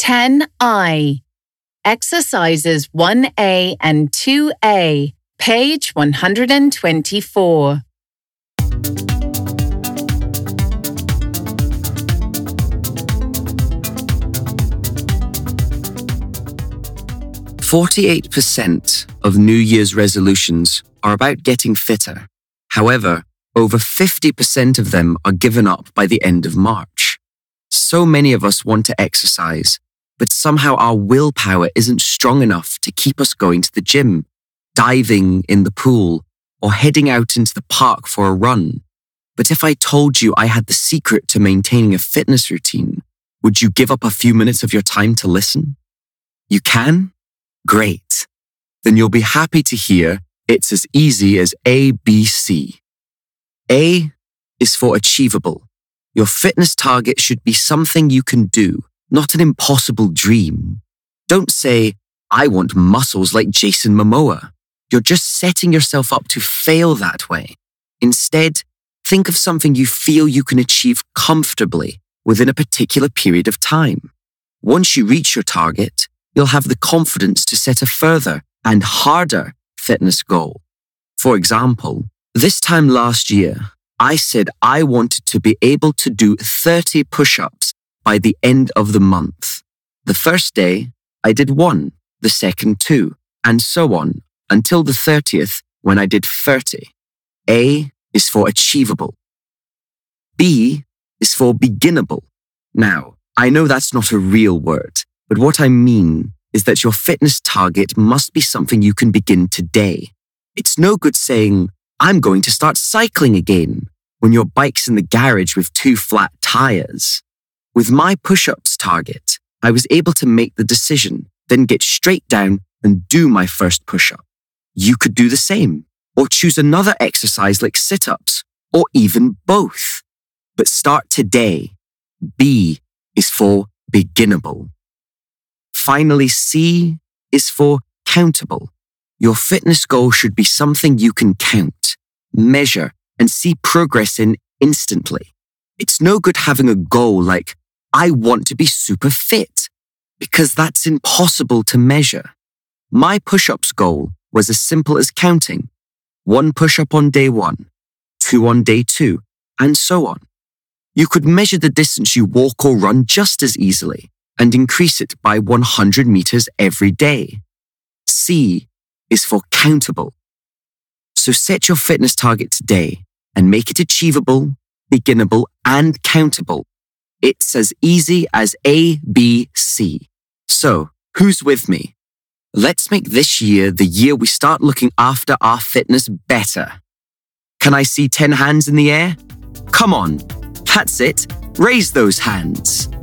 10I. Exercises 1A and 2A, page 124. "48% of New Year's resolutions are about getting fitter. However, over 50% of them are given up by the end of March. So many of us want to exercise, but somehow our willpower isn't strong enough to keep us going to the gym, diving in the pool, or heading out into the park for a run. But if I told you I had the secret to maintaining a fitness routine, would you give up a few minutes of your time to listen? You can? Great. Then you'll be happy to hear it's as easy as ABC. A is for achievable. Your fitness target should be something you can do, not an impossible dream. Don't say, I want muscles like Jason Momoa. You're just setting yourself up to fail that way. Instead, think of something you feel you can achieve comfortably within a particular period of time. Once you reach your target, you'll have the confidence to set a further and harder fitness goal. For example, this time last year, I said I wanted to be able to do 30 push-ups by the end of the month. The first day, I did 1, the second 2, and so on, until the 30th when I did 30. A is for achievable. B is for beginnable. Now, I know that's not a real word, but what I mean is that your fitness target must be something you can begin today. It's no good saying, I'm going to start cycling again, when your bike's in the garage with 2 flat tires. With my push-ups target, I was able to make the decision, then get straight down and do my first push-up. You could do the same, or choose another exercise like sit-ups, or even both. But start today. B is for beginnable. Finally, C is for countable. Your fitness goal should be something you can count, measure, and see progress in instantly. It's no good having a goal like, I want to be super fit, because that's impossible to measure. My push-ups goal was as simple as counting 1 push-up on day 1, 2 on day 2, and so on. You could measure the distance you walk or run just as easily and increase it by 100 meters every day. C is for countable. So set your fitness target today and make it achievable, beginnable, and countable. It's as easy as A, B, C. So, who's with me? Let's make this year the year we start looking after our fitness better. Can I see 10 hands in the air? Come on, that's it. Raise those hands.